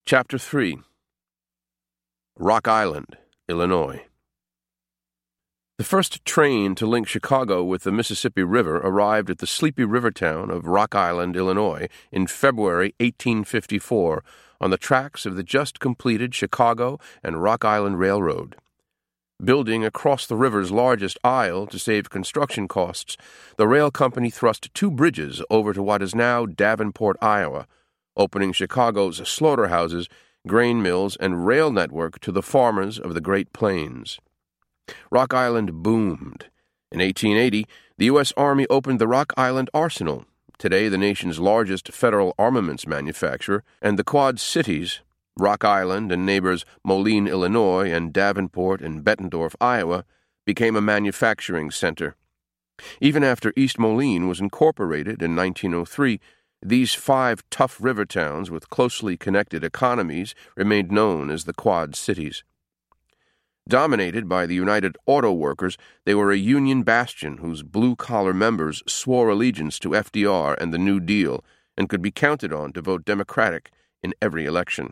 Chapter 3. Rock Island, Illinois. The first train to link Chicago with the Mississippi River arrived at the sleepy river town of Rock Island, Illinois, in February 1854 on the tracks of the just-completed Chicago and Rock Island Railroad. Building across the river's largest aisle to save construction costs, the rail company thrust two bridges over to what is now Davenport, Iowa, opening Chicago's slaughterhouses, grain mills, and rail network to the farmers of the Great Plains. Rock Island boomed. In 1880, the U.S. Army opened the Rock Island Arsenal, today the nation's largest federal armaments manufacturer, and the Quad Cities, Rock Island and neighbors Moline, Illinois, and Davenport and Bettendorf, Iowa, became a manufacturing center. Even after East Moline was incorporated in 1903, these five tough river towns with closely connected economies remained known as the Quad Cities. Dominated by the United Auto Workers, they were a union bastion whose blue-collar members swore allegiance to FDR and the New Deal and could be counted on to vote Democratic in every election.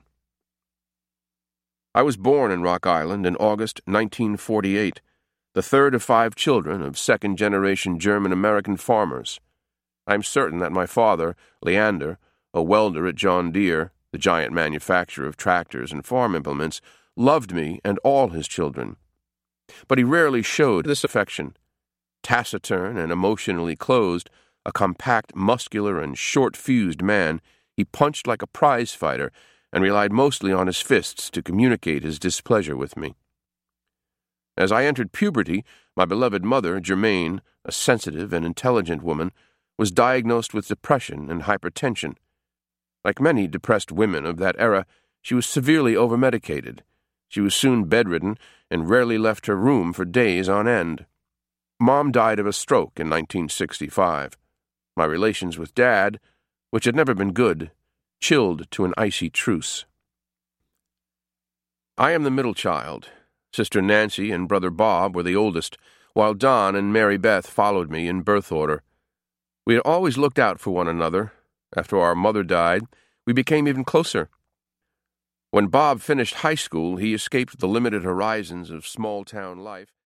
I was born in Rock Island in August 1948, the third of five children of second-generation German-American farmers. I am certain that my father, Leander, a welder at John Deere, the giant manufacturer of tractors and farm implements, loved me and all his children. But he rarely showed this affection. Taciturn and emotionally closed, a compact, muscular, and short-fused man, he punched like a prize fighter and relied mostly on his fists to communicate his displeasure with me. As I entered puberty, my beloved mother, Germaine, a sensitive and intelligent woman, was diagnosed with depression and hypertension. Like many depressed women of that era, she was severely overmedicated. She was soon bedridden and rarely left her room for days on end. Mom died of a stroke in 1965. My relations with Dad, which had never been good, chilled to an icy truce. I am the middle child. Sister Nancy and Brother Bob were the oldest, while Don and Mary Beth followed me in birth order. We had always looked out for one another. After our mother died, we became even closer. When Bob finished high school, he escaped the limited horizons of small-town life